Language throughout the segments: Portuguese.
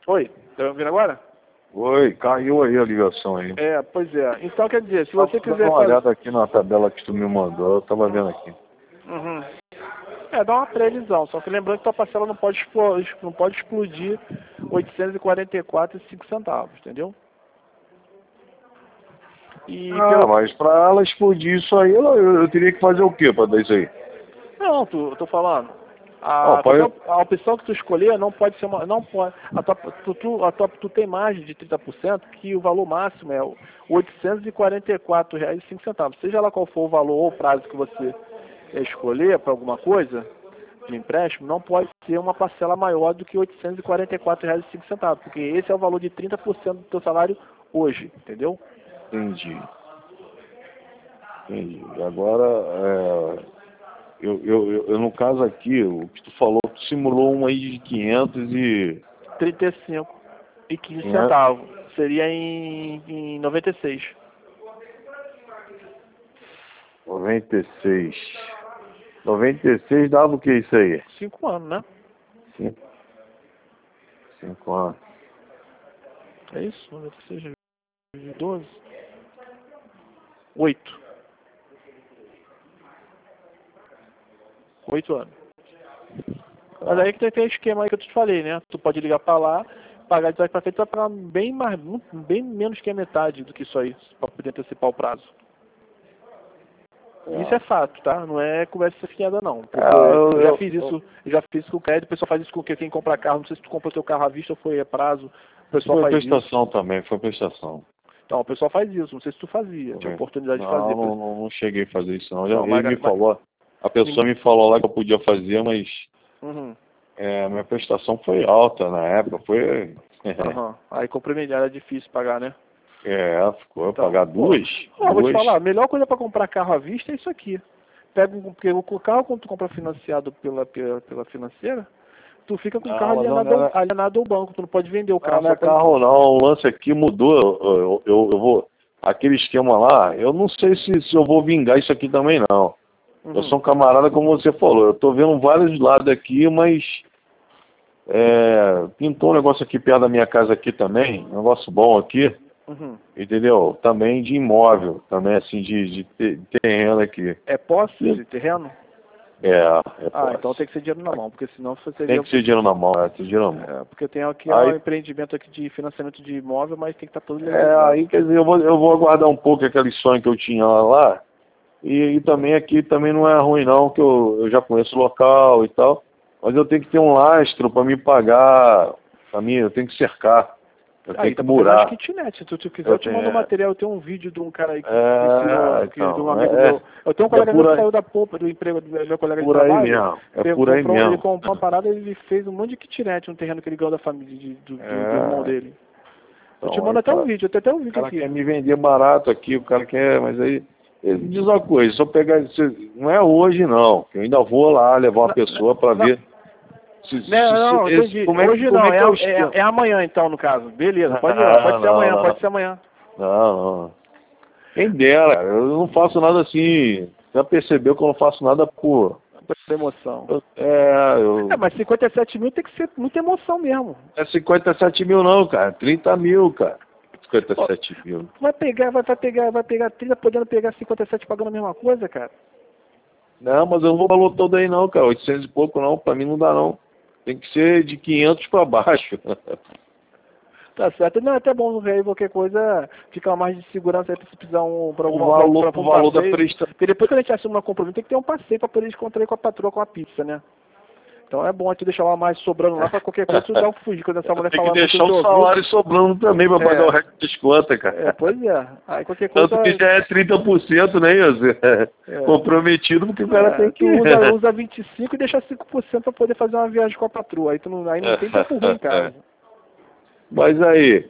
Oi, tá me ouvindo agora? Oi, caiu aí a ligação aí. Pois é. Então, quer dizer, se você quiser Dá uma fazer... olhada aqui na tabela que tu me mandou, eu tava vendo aqui. Uhum. Dá uma previsão, só que lembrando que tua parcela não pode explodir 844,05 centavos, entendeu? E Mas pra ela explodir isso aí, eu teria que fazer o quê pra dar isso aí? Não, eu tô falando. Pode... A opção que tu escolher não pode ser uma. Não pode. Tu tem margem de 30%, que o valor máximo é R$ 844,05. Seja lá qual for o valor ou o prazo que você escolher para alguma coisa de empréstimo, não pode ser uma parcela maior do que R$ 844,05, porque esse é o valor de 30% do teu salário hoje, entendeu? Entendi. Agora, no caso aqui, o que tu falou, tu simulou um aí de 35,15 centavos. Seria em 96. 96. 96 dava o que isso aí? 5 anos, né? 5 anos. É isso? 96 de 12? 8. 8 anos. Mas aí que tem o esquema aí que eu te falei, né? Tu pode ligar pra lá, pagar de trás pra frente, tu vai pagar bem menos que a metade do que isso aí, pra poder antecipar o prazo. Isso é fato, tá? Não é conversa fiada, não. Porque eu já fiz isso com o crédito, o pessoal faz isso com quem compra carro. Não sei se tu comprou teu carro à vista ou foi a prazo. O pessoal faz isso. Foi prestação também, foi prestação. Então, o pessoal faz isso. Não sei se tu fazia, tinha oportunidade de fazer. Não cheguei a fazer isso, não. A pessoa me falou lá que eu podia fazer, mas minha prestação foi alta na época, foi... Aí comprei melhor, era difícil pagar, né? Ficou então, pagar duas. Vou te falar, a melhor coisa para comprar carro à vista é isso aqui. Porque o carro, quando tu compra financiado pela financeira, tu fica com o carro alienado ao banco, tu não pode vender o carro. Não é carro não, o lance aqui mudou, eu vou... Aquele esquema lá, eu não sei se eu vou vingar isso aqui também não. Eu sou um camarada, como você falou, eu tô vendo vários lados aqui, mas... pintou um negócio aqui perto da minha casa aqui também, um negócio bom aqui. Entendeu? Também de imóvel, também assim, de terreno aqui. É posse de terreno? É posse. Então tem que ser dinheiro na mão, porque senão você tem que ser dinheiro na mão, tem dinheiro na mão. Porque tem aqui um empreendimento aqui de financiamento de imóvel, mas tem que estar tudo legal. Aí quer dizer, eu vou aguardar um pouco aquele sonho que eu tinha lá. E também aqui também não é ruim não, que eu já conheço o local e tal. Mas eu tenho que ter um lastro para me pagar, eu tenho que cercar. Eu tenho que murar. Kitnet. Se tu quiser, eu te mando um material. Eu tenho um vídeo de um cara aí que ensinou, de um amigo meu. Eu tenho um colega meu que saiu da polpa do emprego do meu colega de trabalho. Por aí mesmo. Ele comprou uma parada e ele fez um monte de kitnet, um terreno que ele ganhou da família, do irmão dele. Eu te mando até um vídeo, eu tenho até um vídeo aqui. O cara quer me vender barato aqui, o cara quer, mas aí... Ele diz uma coisa, se eu pegar... Não é hoje não, eu ainda vou lá levar uma pessoa para ver... Entendi. Hoje não, é amanhã então, no caso. Beleza, pode ser amanhã, pode ser amanhã. Não. Quem dera, cara, eu não faço nada assim. Já percebeu que eu não faço nada por emoção. Mas 57 mil tem que ser muita emoção mesmo. 57 mil não, cara, 30 mil, cara. 57 mil. Vai pegar 30, podendo pegar 57 pagando a mesma coisa, cara? Não, mas eu não vou valor todo aí não, cara. 800 e pouco não, pra mim não dá não. Tem que ser de 500 para baixo. Tá certo. Não, é até bom ver aí qualquer coisa, ficar mais de segurança aí se precisar para algum valor da prestação. Porque depois que a gente assume uma compromisso, tem que ter um passeio para poder encontrar com a patroa, com a pizza, né? Então é bom a gente deixar lá mais sobrando lá para qualquer coisa tu dar um fugir quando essa mulher falar. Tem que deixar o salário sobrando também para pagar o resto das contas, cara. Pois é. Aí qualquer coisa... Tanto que já é 30%, né, José? Comprometido, porque o cara tem que... Tu usa 25% e deixa 5% para poder fazer uma viagem com a patroa. Aí não tem tempo ruim, cara. Mas aí...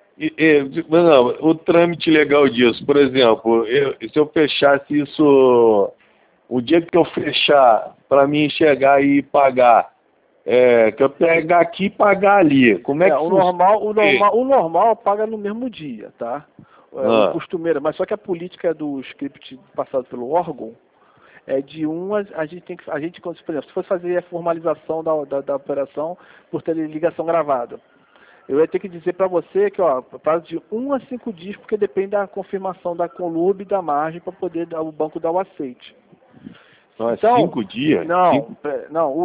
não, o trâmite legal disso, por exemplo, se eu fechasse isso... O dia que eu fechar para mim chegar e pagar, que eu pegar aqui e pagar ali, como é que funciona? O normal paga no mesmo dia, tá? O costumeiro, mas só que a política do script passado pelo órgão é de a gente, por exemplo, se fosse fazer a formalização da operação por ter ligação gravada, Eu ia ter que dizer para você que, ó, prazo de 1 a 5 dias, porque depende da confirmação da Conlub e da margem para poder o banco dar o aceite. Não, é Então, 5 dias? não,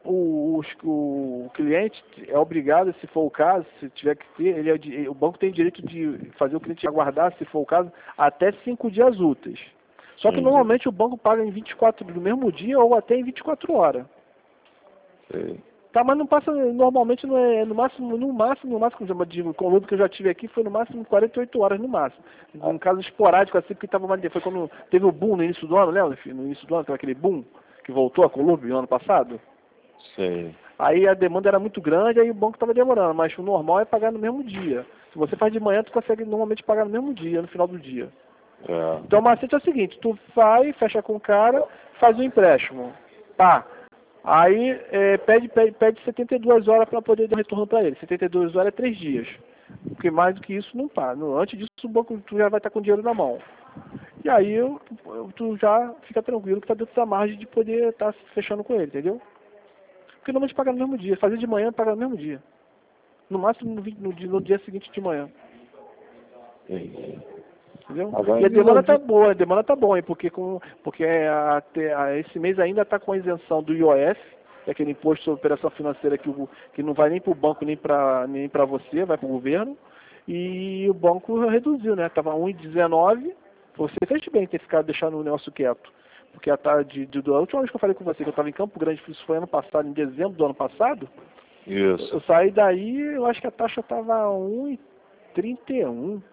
o cliente é obrigado, se for o caso, se tiver que ter, o banco tem direito de fazer o cliente aguardar, se for o caso, até 5 dias úteis. Só que normalmente o banco paga em 24 do mesmo dia ou até em 24 horas. Sei. Tá, mas não passa, normalmente não é, no máximo, de Conlub que eu já tive aqui, foi no máximo 48 horas no máximo. Um caso esporádico assim, porque tava mais, foi quando teve o boom no início do ano, lembra? No início do ano, teve aquele boom que voltou a Conlub no ano passado. Sei. Aí a demanda era muito grande, aí o banco tava demorando, mas o normal é pagar no mesmo dia. Se você faz de manhã, tu consegue normalmente pagar no mesmo dia, no final do dia. É. Então o macete é o seguinte, tu vai, fecha com o cara, faz o empréstimo. Pá. Aí pede 72 horas para poder dar retorno para ele. 72 horas é 3 dias. Porque mais do que isso não tá. Antes disso o banco tu já vai estar com o dinheiro na mão. E aí tu já fica tranquilo que tá dentro da margem de poder estar fechando com ele, entendeu? Porque normalmente paga no mesmo dia. Fazer de manhã paga no mesmo dia. No máximo no dia seguinte de manhã. Entendi. Entendeu? Agora, E a demanda tá boa, hein? Porque esse mês ainda está com a isenção do IOF, que é aquele imposto sobre operação financeira que não vai nem para o banco nem para você, vai para o governo. E o banco reduziu, né? Estava 1,19. Você fez bem ter ficado deixando o negócio quieto. Porque a última vez que eu falei com você, que eu estava em Campo Grande, isso foi ano passado, em dezembro do ano passado, isso. eu saí daí, eu acho que a taxa estava 1,31.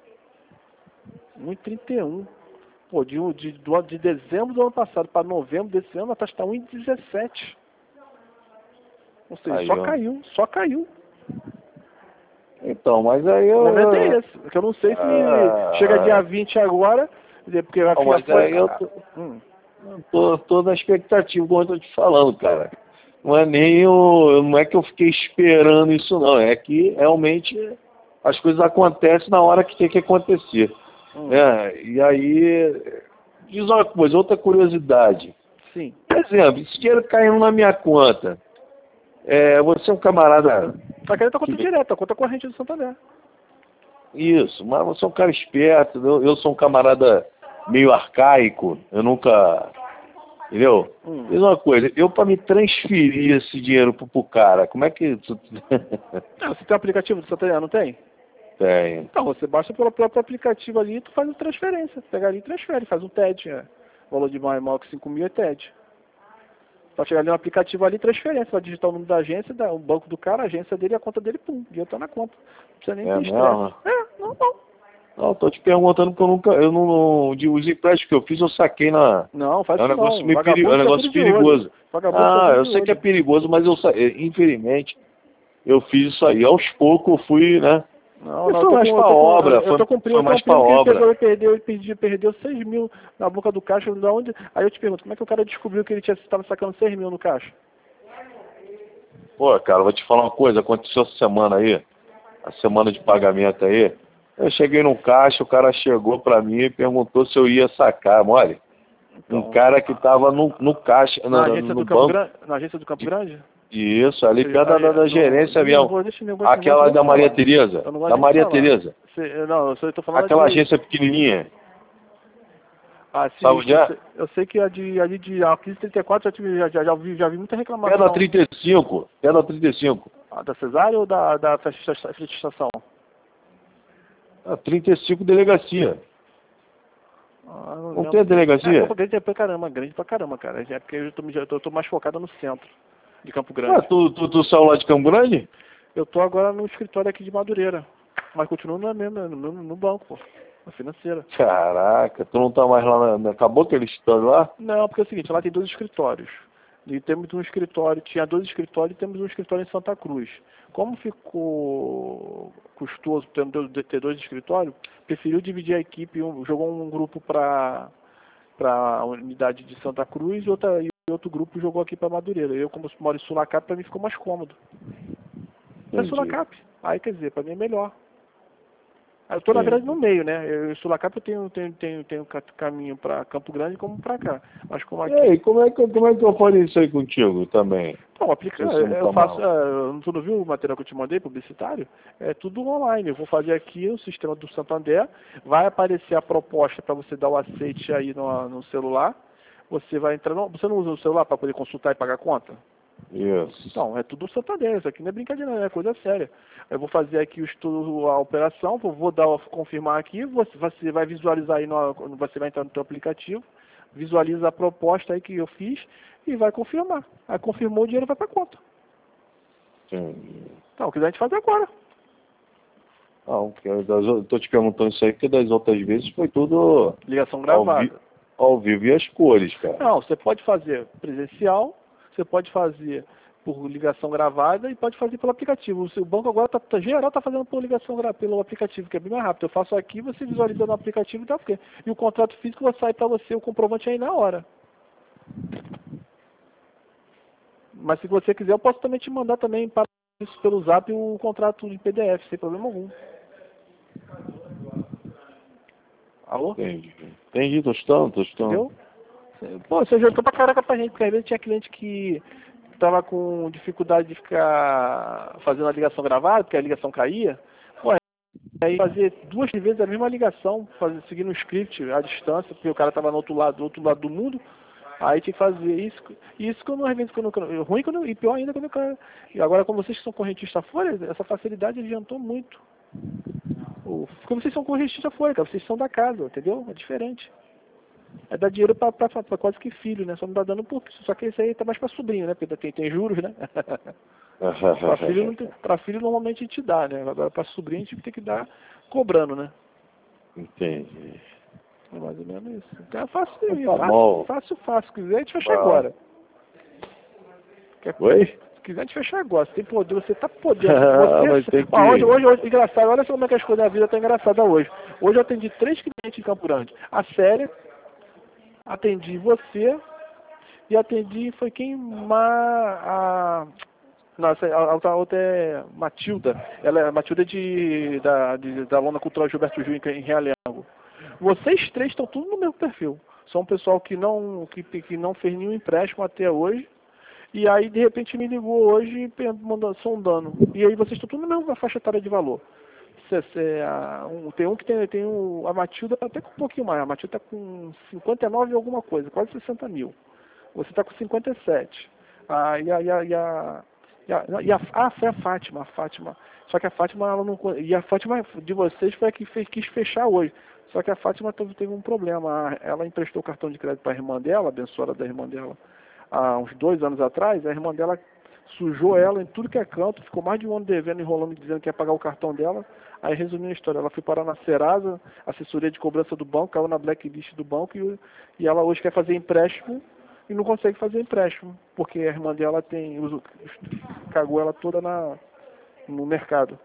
1,31. Pô, de dezembro do ano passado para novembro desse ano, a taxa está 1,17. Ou seja, Aí, só caiu. Então, mas aí O momento é esse. Que eu não sei se chega dia 20 agora, porque vai mas ficar... aí eu tô na expectativa, como eu tô te falando, cara. Não é que eu fiquei esperando isso, não. É que realmente as coisas acontecem na hora que tem que acontecer. E aí, diz uma coisa, outra curiosidade. Sim. Por exemplo, esse dinheiro caindo na minha conta, você é um camarada... Tá querendo a conta direta, a conta corrente do Santander. Isso, mas você é um cara esperto, eu sou um camarada meio arcaico, eu nunca... Entendeu? Diz uma coisa, eu para me transferir esse dinheiro pro cara, como é que... Você tem um aplicativo do Santander, não tem? Tem. Então, você baixa pelo próprio aplicativo ali e tu faz a transferência. Pega ali e transfere, faz um TED. Valor de maior que 5 mil é TED. Pode chegar ali no aplicativo ali, transferência. Vai digitar o número da agência, o banco do cara, a agência dele, a conta dele, pum, o dinheiro tá na conta. Não precisa nem ter estresse. Não. Não, tô te perguntando porque os empréstimos que eu fiz, eu saquei na... Não, faz isso um negócio não. meio perigoso. É um negócio perigoso. Eu sei que é perigoso, mas infelizmente, eu fiz isso aí. Aos poucos eu fui, né? Não, foi mais pra obra. Eu tô com um primo que ele perdeu 6 mil na boca do caixa. Da onde? Aí eu te pergunto, como é que o cara descobriu que ele estava sacando 6 mil no caixa? Pô, cara, vou te falar uma coisa. Aconteceu essa semana aí, a semana de pagamento aí. Eu cheguei no caixa, o cara chegou pra mim e perguntou se eu ia sacar, mole. Então, um cara que tava no caixa, no banco. Na agência do Campo Grande? Isso, ali perto da gerência mesmo. Aquela da Maria Tereza. Da Maria Tereza. Não, eu tô falando aquela agência pequenininha. Sim, sabe onde é? Eu sei que ali de Alquis 34 já vi muita reclamação. É da 35. É da 35. Da Cesário ou da estação? A 35 delegacia. Não tem a delegacia? Grande pra caramba, cara. É porque eu tô mais focado no centro de Campo Grande. Tu saiu lá de Campo Grande? Eu tô agora no escritório aqui de Madureira. Mas continuo no banco, pô. Na financeira. Caraca, tu não tá mais lá acabou aquele escritório lá? Não, porque é o seguinte, lá tem 2 escritórios. E temos um escritório, tinha 2 escritórios e temos um escritório em Santa Cruz. Como ficou custoso ter 2 escritórios, preferiu dividir a equipe, jogou um grupo para a unidade de Santa Cruz e outro grupo jogou aqui para Madureira. Eu, como moro em Sulacap, para mim ficou mais cômodo. É Sulacap. Aí, quer dizer, para mim é melhor. Eu tô, na verdade, no meio, né? Eu, em Sulacap eu tenho caminho para Campo Grande como para cá. Mas como aqui... E aí, como é que eu faria isso aí contigo também? Não, eu faço... Tu não viu o material que eu te mandei, publicitário? É tudo online. Eu vou fazer aqui o sistema do Santander. Vai aparecer a proposta para você dar o aceite aí no celular. Você vai entrar... Você não usa o celular para poder consultar e pagar a conta? Isso. Não, é tudo Santander, isso aqui não é brincadeira, é coisa séria. Eu vou fazer aqui o estudo, a operação, vou confirmar aqui, você vai visualizar aí, você vai entrar no teu aplicativo, visualiza a proposta aí que eu fiz e vai confirmar. Aí confirmou, o dinheiro vai para conta. Entendi. Então, o que a gente faz agora. Não, eu tô te perguntando isso aí porque das outras vezes foi tudo Ligação gravada. Ao vivo e as cores, cara. Não, você pode fazer presencial, você pode fazer por ligação gravada e pode fazer pelo aplicativo. O seu banco agora geral está fazendo por ligação pelo aplicativo, que é bem mais rápido. Eu faço aqui, você visualiza no aplicativo e tá ok. E o contrato físico vai sair para você, o comprovante aí na hora. Mas se você quiser, eu posso também te mandar também para isso pelo Zap o contrato de PDF, sem problema algum. Alô? Entendi, tô escutando. Entendeu? Pô, você ajudou pra caraca pra gente, porque às vezes tinha cliente que tava com dificuldade de ficar fazendo a ligação gravada, porque a ligação caía. Pô, aí fazer 2 vezes a mesma ligação, seguindo um script à distância, porque o cara tava do outro lado do mundo. Aí tinha que fazer isso. Isso que eu não às vezes ruim e pior ainda quando o cara. E agora, como vocês que são correntistas fora, essa facilidade adiantou muito. Porque vocês são correntistas fora, cara, vocês são da casa, entendeu? É diferente. É dar dinheiro pra quase que filho, né? Só não tá dando por isso. Só que esse aí tá mais pra sobrinho, né? Porque tem juros, né? Pra filho normalmente a gente dá, né? Agora pra sobrinho a gente tem que dar cobrando, né? Entendi. É mais ou menos isso. Então é fácil. Se quiser a gente fecha agora. Oi? Se quiser a gente fecha agora. Você tem poder, você tá podendo. Mas tem que... Hoje, engraçado, olha só como é que as coisas da vida tá engraçada hoje. Hoje eu atendi 3 clientes em Campo Grande. A Séria, atendi você e atendi, foi quem? Nossa, a outra é Matilda. Matilda da Lona Cultural Gilberto Gil em Realengo. Vocês 3 estão tudo no mesmo perfil. São um pessoal que não fez nenhum empréstimo até hoje. E aí, de repente, me ligou hoje sondando. E aí vocês estão tudo na mesma faixa etária de valor. Tem um que tem a Matilda até com um pouquinho mais. A Matilda está com 59 e alguma coisa, quase 60 mil. Você está com 57. Foi a Fátima. Só que a Fátima, ela não... E a Fátima de vocês foi a que quis fechar hoje. Só que a Fátima teve um problema. Ela emprestou o cartão de crédito para a irmã dela, a abençoada da irmã dela, há uns 2 anos atrás. A irmã dela sujou ela em tudo que é canto, ficou mais de um ano devendo, enrolando, dizendo que ia pagar o cartão dela. Aí, resumindo a história, ela foi parar na Serasa, assessoria de cobrança do banco, caiu na blacklist do banco e ela hoje quer fazer empréstimo e não consegue fazer empréstimo, porque a irmã dela cagou ela toda no mercado.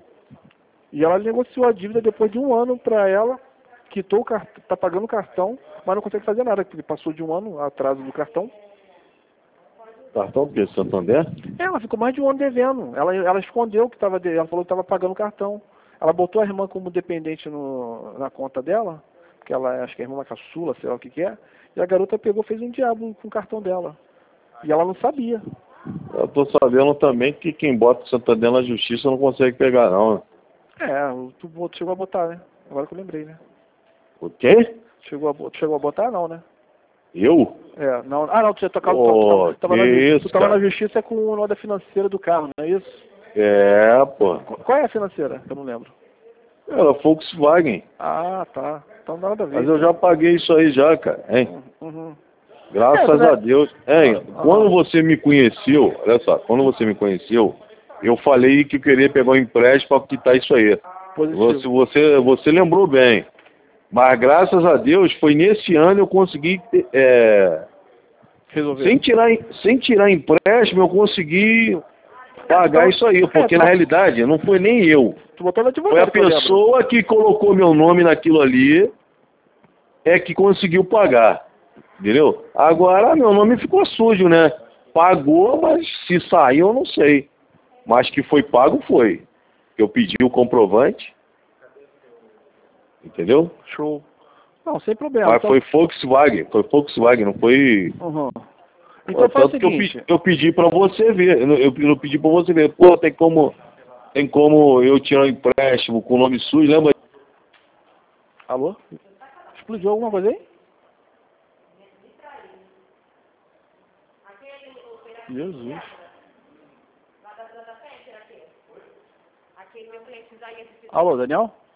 E ela negociou a dívida depois de 1 ano para ela, quitou tá pagando o cartão, mas não consegue fazer nada, porque passou de 1 ano atraso do cartão. Cartão do Santander? Ela ficou mais de 1 ano devendo. Ela escondeu que estava devendo, ela falou que estava pagando o cartão. Ela botou a irmã como dependente na conta dela, porque ela acho que é a irmã caçula, sei lá o que é, e a garota fez um diabo com o cartão dela. E ela não sabia. Eu tô sabendo também que quem bota o Santander na justiça não consegue pegar, não. Tu chegou a botar, né? Agora que eu lembrei, né? O quê? Chegou a botar, não, né? Eu? Não. Não, tu tinha tocado. Tu tava na justiça com o nome da financeira do carro, não é isso? Pô. Qual é a financeira? Eu não lembro. Era Volkswagen. Tá. Então nada a ver. Mas eu já paguei isso aí já, cara, hein? Graças a Deus. Quando você me conheceu, olha só, eu falei que eu queria pegar um empréstimo para quitar isso aí. Você lembrou bem. Mas graças a Deus, foi nesse ano eu consegui resolver. Sem tirar empréstimo, eu consegui pagar isso aí, porque na realidade não foi nem eu. Foi a pessoa que colocou meu nome naquilo ali, que conseguiu pagar. Entendeu? Agora meu nome ficou sujo, né? Pagou, mas se saiu eu não sei. Mas que foi pago, foi. Eu pedi o comprovante. Entendeu? Show. Não, sem problema. Mas Então... foi Volkswagen, não foi... Uhum. Então faz o Tanto que seguinte... eu pedi pra você ver, eu pedi pra você ver. Pô, tem como eu tirar um empréstimo com o nome sujo, lembra? Alô? Explodiu alguma coisa aí? Jesus. Alô, Daniel?